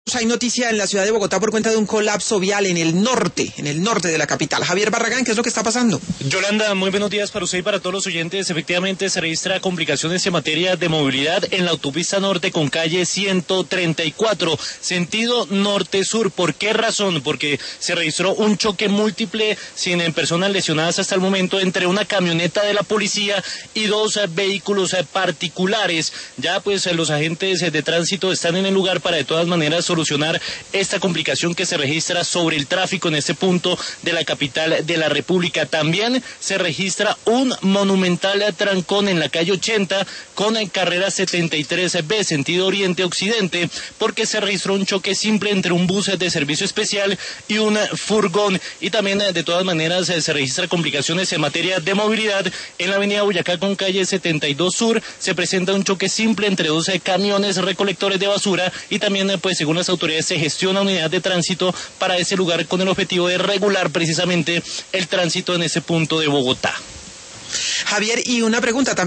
Hay noticia en la ciudad de Bogotá por cuenta de un colapso vial en el norte de la capital. Javier Barragán, ¿qué es lo que está pasando? Yolanda, muy buenos días para usted y para todos los oyentes. Efectivamente, se registra complicaciones en materia de movilidad en la autopista norte con calle 134, sentido norte-sur. ¿Por qué razón? Porque se registró un choque múltiple sin personas lesionadas hasta el momento entre una camioneta de la policía y dos vehículos particulares. Ya pues los agentes de tránsito están en el lugar para de todas maneras solucionar esta complicación que se registra sobre el tráfico en este punto de la capital de la República. También se registra un monumental trancón en la calle 80 con carrera 73B, sentido oriente-occidente, porque se registró un choque simple entre un bus de servicio especial y un furgón. Y también de todas maneras se registra complicaciones en materia de movilidad en la avenida Boyacá con calle 72 Sur. Se presenta un choque simple entre dos camiones recolectores de basura y también pues según las autoridades se gestiona unidad de tránsito para ese lugar con el objetivo de regular precisamente el tránsito en ese punto de Bogotá. Javier, y una pregunta también.